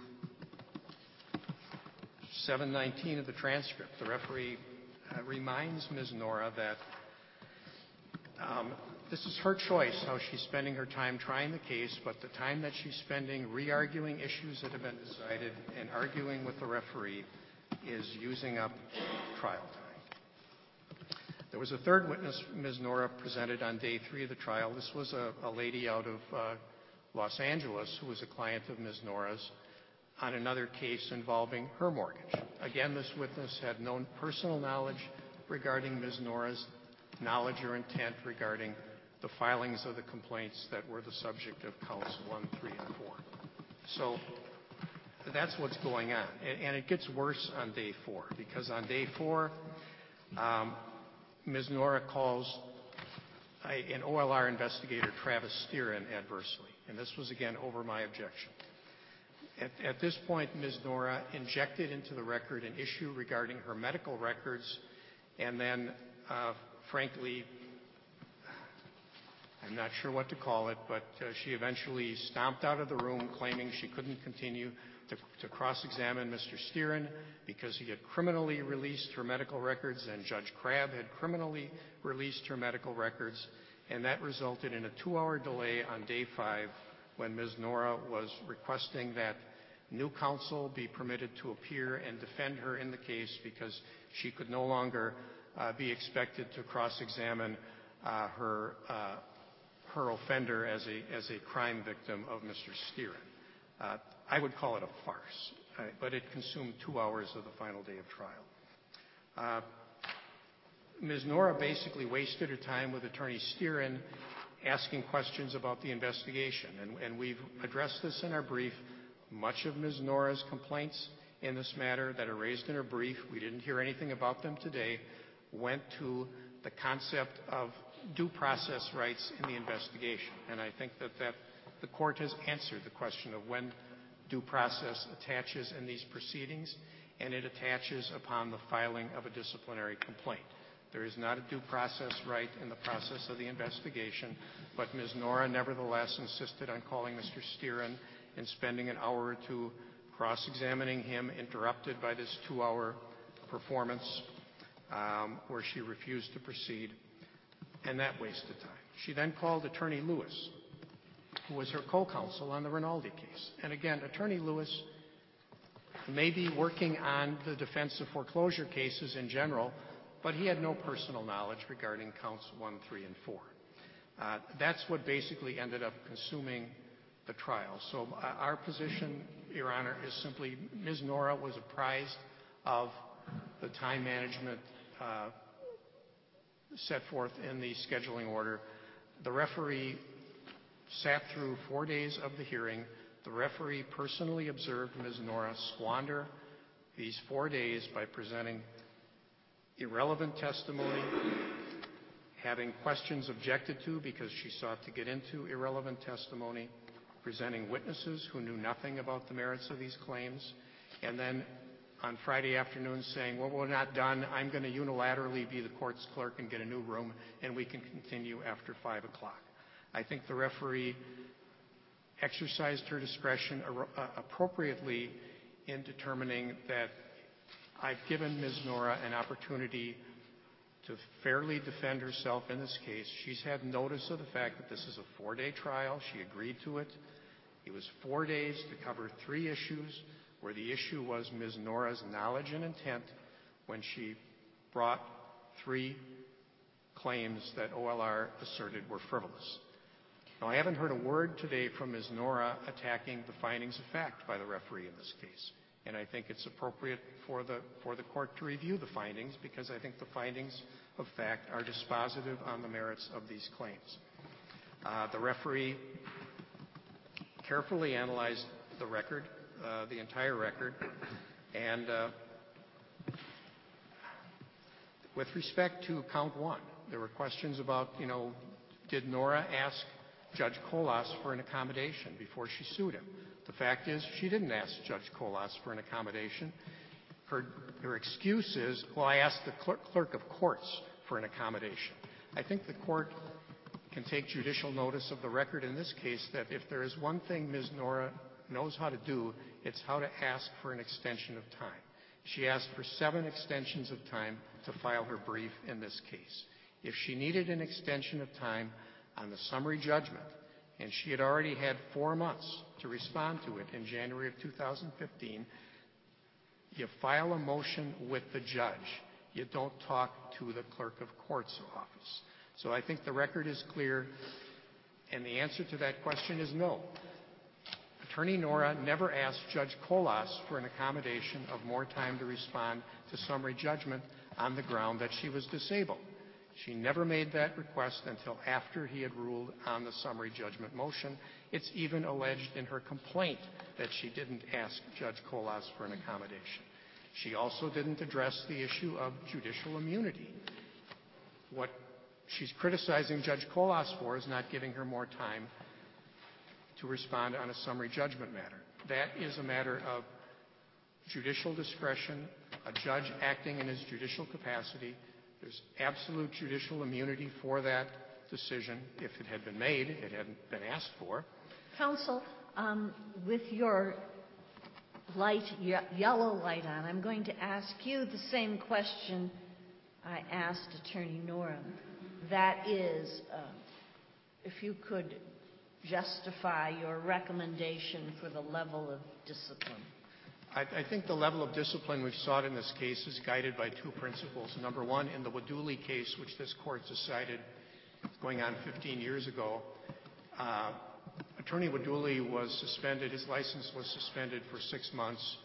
seven nineteen of the transcript, the referee uh, reminds Miz Nora that um, this is her choice how she's spending her time trying the case, but the time that she's spending re-arguing issues that have been decided and arguing with the referee is using up trial time. There was a third witness Miz Nora presented on day three of the trial. This was a, a lady out of uh, Los Angeles who was a client of Miz Nora's on another case involving her mortgage. Again, this witness had no personal knowledge regarding Miz Nora's knowledge or intent regarding the filings of the complaints that were the subject of counts one, three, and four. So that's what's going on. And it gets worse on day four, because on day four, um, Miz Nora calls a, an O L R investigator, Travis Steerin, adversely. And this was, again, over my objection. At, at this point, Miz Nora injected into the record an issue regarding her medical records, and then, uh, frankly, I'm not sure what to call it, but uh, she eventually stomped out of the room claiming she couldn't continue to, to cross-examine Mister Steerin because he had criminally released her medical records and Judge Crabb had criminally released her medical records, and that resulted in a two-hour delay on day five when Miz Nora was requesting that new counsel be permitted to appear and defend her in the case because she could no longer uh, be expected to cross-examine uh, her uh, her offender as a, as a crime victim of Mister Steerin. Uh, I would call it a farce. uh, but it consumed two hours of the final day of trial. Uh, Miz Nora basically wasted her time with Attorney Steeren asking questions about the investigation, and, and we've addressed this in our brief. Much of Miz Nora's complaints in this matter that are raised in her brief, we didn't hear anything about them today, went to the concept of due process rights in the investigation. And I think that, that the court has answered the question of when due process attaches in these proceedings, and it attaches upon the filing of a disciplinary complaint. There is not a due process right in the process of the investigation, but Miz Nora nevertheless insisted on calling Mister Steeren and spending an hour or two cross-examining him, interrupted by this two-hour performance um, where she refused to proceed, and that wasted time. She then called Attorney Lewis, who was her co-counsel on the Rinaldi case. And again, Attorney Lewis may be working on the defense of foreclosure cases in general, but he had no personal knowledge regarding counts one, three, and four. Uh, that's what basically ended up consuming the trial. So uh, our position, Your Honor, is simply Miz Nora was apprised of the time management uh, set forth in the scheduling order. The referee sat through four days of the hearing. The referee personally observed Miz Nora squander these four days by presenting irrelevant testimony, having questions objected to because she sought to get into irrelevant testimony, presenting witnesses who knew nothing about the merits of these claims, and then on Friday afternoon saying, well, we're not done. I'm going to unilaterally be the court's clerk and get a new room, and we can continue after five o'clock. I think the referee exercised her discretion uh, appropriately in determining that I've given Miz Nora an opportunity to fairly defend herself in this case. She's had notice of the fact that this is a four-day trial. She agreed to it. It was four days to cover three issues, where the issue was Miz Nora's knowledge and intent when she brought three claims that O L R asserted were frivolous. Now, I haven't heard a word today from Miz Nora attacking the findings of fact by the referee in this case. And I think it's appropriate for the, for the court to review the findings, because I think the findings of fact are dispositive on the merits of these claims. Uh, the referee carefully analyzed the record, uh, the entire record, and uh, with respect to count one, there were questions about, you know, did Nora ask Judge Colas for an accommodation before she sued him? The fact is, she didn't ask Judge Colas for an accommodation. Her, her excuse is, well, I asked the clerk, clerk of courts for an accommodation. I think the court can take judicial notice of the record in this case that if there is one thing Miz Nora knows how to do, it's how to ask for an extension of time. She asked for seven extensions of time to file her brief in this case. If she needed an extension of time on the summary judgment, and she had already had four months to respond to it in January of two thousand fifteen, you file a motion with the judge. You don't talk to the clerk of court's office. So I think the record is clear, and the answer to that question is no. Attorney Nora never asked Judge Colas for an accommodation of more time to respond to summary judgment on the ground that she was disabled. She never made that request until after he had ruled on the summary judgment motion. It's even alleged in her complaint that she didn't ask Judge Colas for an accommodation. She also didn't address the issue of judicial immunity. What she's criticizing Judge Colas for is not giving her more time to respond on a summary judgment matter. That is a matter of judicial discretion, a judge acting in his judicial capacity. There's absolute judicial immunity for that decision. If it had been made, it hadn't been asked for. Counsel, um, with your light, ye- yellow light on, I'm going to ask you the same question I asked Attorney Nora. That is, uh, if you could justify your recommendation for the level of discipline. I, I think the level of discipline we've sought in this case is guided by two principles. Number one, in the Waduli case, which this court decided going on fifteen years ago, uh, Attorney Waduli was suspended. His license was suspended for six months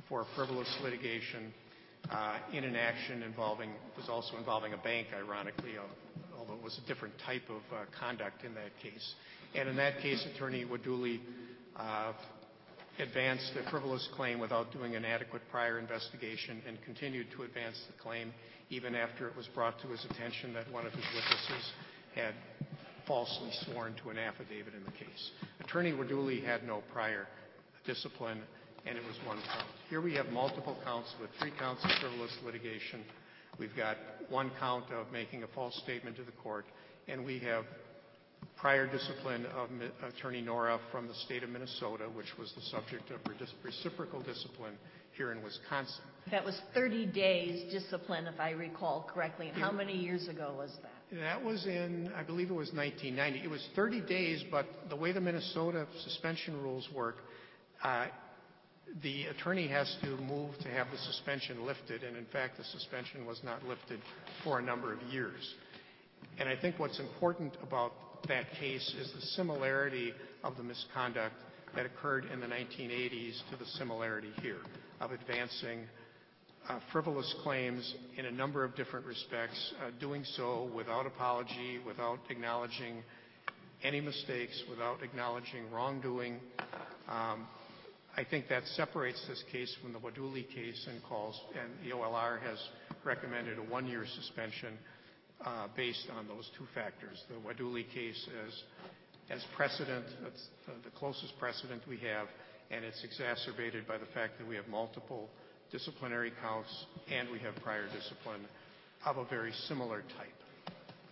for frivolous litigation uh, in an action involving, was also involving a bank, ironically, uh, although it was a different type of uh, conduct in that case. And in that case, Attorney Waduli uh, advanced a frivolous claim without doing an adequate prior investigation and continued to advance the claim even after it was brought to his attention that one of his witnesses had falsely sworn to an affidavit in the case. Attorney Waduli had no prior discipline, and it was one count. Here we have multiple counts with three counts of frivolous litigation. We've got one count of making a false statement to the court, and we have prior discipline of Attorney Nora from the state of Minnesota, which was the subject of reciprocal discipline here in Wisconsin. That was thirty days discipline, if I recall correctly. And how many years ago was that? That was in, I believe it was nineteen ninety. It was thirty days, but the way the Minnesota suspension rules work, uh, the attorney has to move to have the suspension lifted, and in fact the suspension was not lifted for a number of years. And I think what's important about that case is the similarity of the misconduct that occurred in the nineteen eighties to the similarity here of advancing uh, frivolous claims in a number of different respects, uh, doing so without apology, without acknowledging any mistakes, without acknowledging wrongdoing. Um, I think that separates this case from the Waduli case and calls, and the O L R has recommended a one-year suspension uh, based on those two factors. The Waduli case as, as precedent, that's uh, the closest precedent we have, and it's exacerbated by the fact that we have multiple disciplinary counts and we have prior discipline of a very similar type.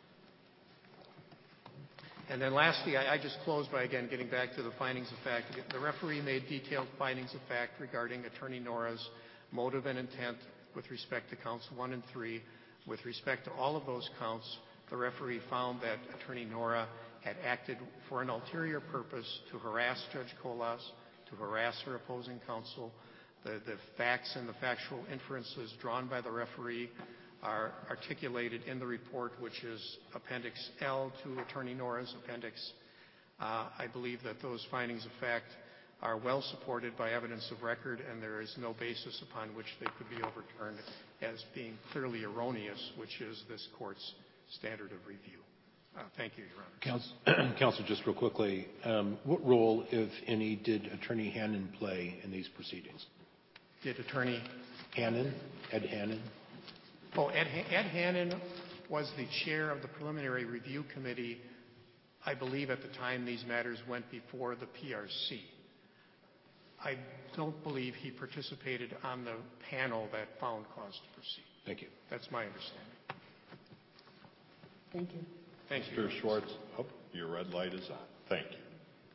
And then lastly, I, I just close by again getting back to the findings of fact. The referee made detailed findings of fact regarding Attorney Nora's motive and intent with respect to counts one and three. With respect to all of those counts, the referee found that Attorney Nora had acted for an ulterior purpose to harass Judge Colas, to harass her opposing counsel. The, the facts and the factual inferences drawn by the referee are articulated in the report, which is Appendix L to Attorney Nora's appendix. Uh, I believe that those findings of fact are well supported by evidence of record, and there is no basis upon which they could be overturned as being clearly erroneous, which is this court's standard of review. Uh, thank you, Your Honor. Counsel, Counsel, just real quickly, um, what role, if any, did Attorney Hannon play in these proceedings? Did Attorney Hannon, Ed Hannon? Oh, Ed, Ed Hannon was the chair of the preliminary review committee, I believe, at the time these matters went before the P R C. I don't believe he participated on the panel that found cause to proceed. Thank you. That's my understanding. Thank you. Thank you. Mister Schwartz, oh, your red light is on. Thank you.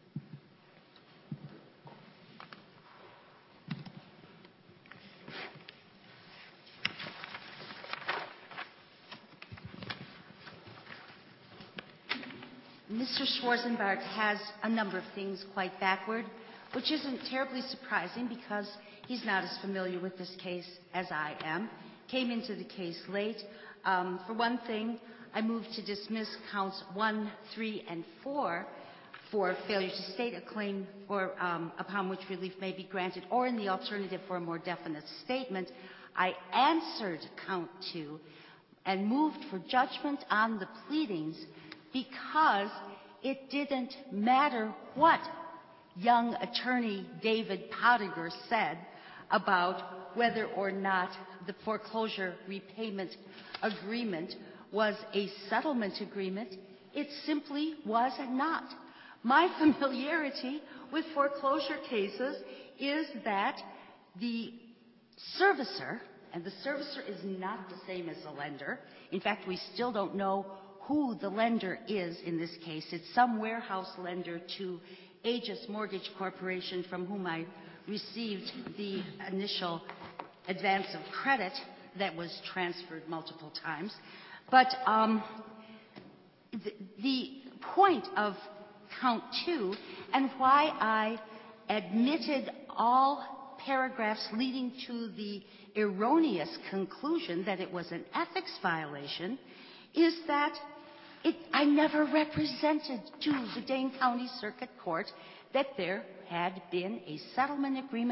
Mister Schwarzenbach has a number of things quite backward, which isn't terribly surprising because he's not as familiar with this case as I am. Came into the case late. Um, for one thing, I moved to dismiss counts one, three, and four for failure to state a claim for, um, upon which relief may be granted, or in the alternative for a more definite statement. I answered count two and moved for judgment on the pleadings because it didn't matter what young attorney David Pottinger said about whether or not the foreclosure repayment agreement was a settlement agreement. It simply was not. My familiarity with foreclosure cases is that the servicer, and the servicer is not the same as the lender. In fact, we still don't know who the lender is in this case. It's some warehouse lender to Aegis Mortgage Corporation, from whom I received the initial advance of credit that was transferred multiple times. But um, the, the point of count two and why I admitted all paragraphs leading to the erroneous conclusion that it was an ethics violation is that it, I never represented to the Dane County Circuit Court that there had been a settlement agreement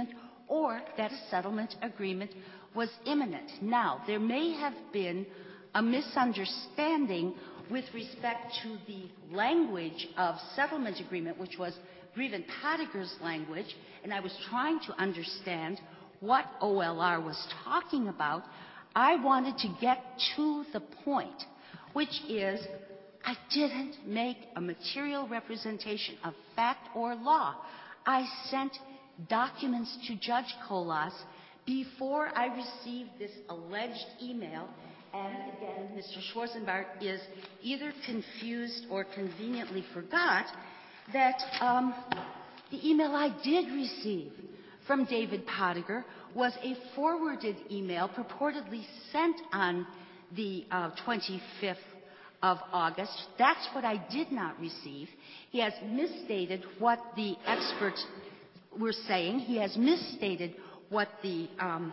or that a settlement agreement was imminent. Now, there may have been a misunderstanding with respect to the language of settlement agreement, which was Grievin Pottiger's language, and I was trying to understand what O L R was talking about. I wanted to get to the point, which is I didn't make a material representation of fact or law. I sent documents to Judge Colas before I received this alleged email. And again, Mister Schwarzenbart is either confused or conveniently forgot that um, the email I did receive from David Pottiger was a forwarded email purportedly sent on the uh, twenty-fifth of August. That's what I did not receive. He has misstated what the experts were saying. He has misstated what the um,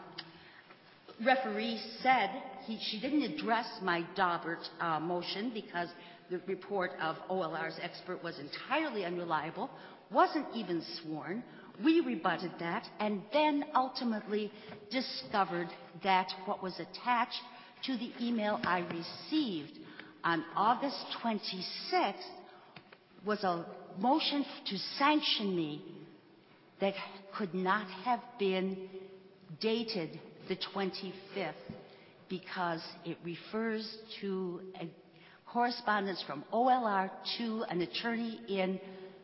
referee said. He, she didn't address my Daubert uh, motion because the report of O L R's expert was entirely unreliable, wasn't even sworn. We rebutted that and then ultimately discovered that what was attached to the email I received on August twenty-sixth was a motion to sanction me that could not have been dated the twenty-fifth because it refers to a correspondence from O L R to an attorney in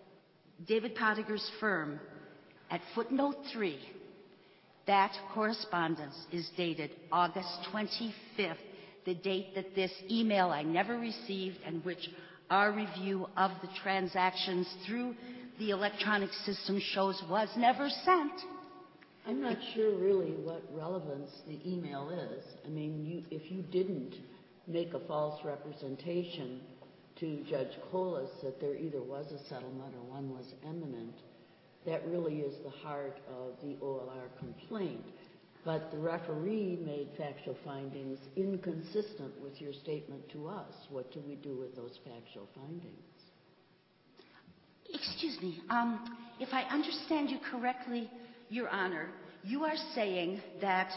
David Pottiger's firm at footnote three. That correspondence is dated August twenty-fifth, the date that this email I never received and which our review of the transactions through the electronic system shows was never sent. I'm not sure really what relevance the email is. I mean, you, if you didn't make a false representation to Judge Colas that there either was a settlement or one was imminent, that really is the heart of the O L R complaint. But the referee made factual findings inconsistent with your statement to us. What do we do with those factual findings? Excuse me. Um, if I understand you correctly, Your Honor, you are saying that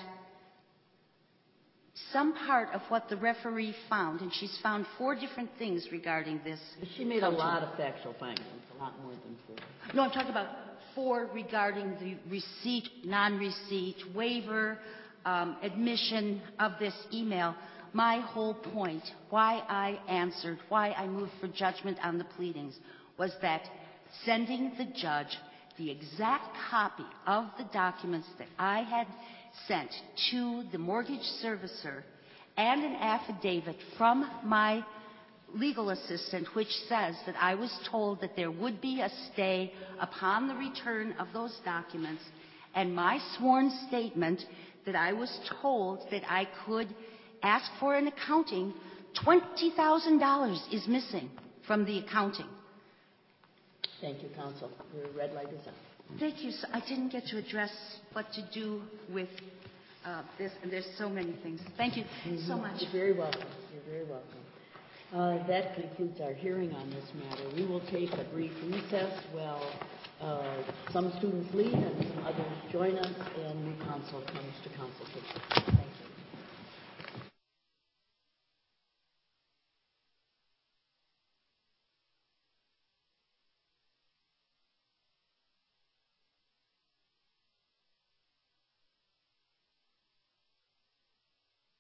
some part of what the referee found, and she's found four different things regarding this. She made a lot of factual findings, a lot more than four. No, I'm talking about four regarding the receipt, non-receipt, waiver, um, admission of this email. My whole point, why I answered, why I moved for judgment on the pleadings, was that sending the judge the exact copy of the documents that I had sent to the mortgage servicer and an affidavit from my legal assistant which says that I was told that there would be a stay upon the return of those documents, and my sworn statement that I was told that I could ask for an accounting. twenty thousand dollars is missing from the accounting. Thank you, counsel. Your red light is on. Thank you. So I didn't get to address what to do with uh, this, and there's so many things. Thank you mm-hmm. so much. You're very welcome. You're very welcome. Uh, that concludes our hearing on this matter. We will take a brief recess while uh, some students leave and some others join us, and new counsel comes to counsel. Thank you.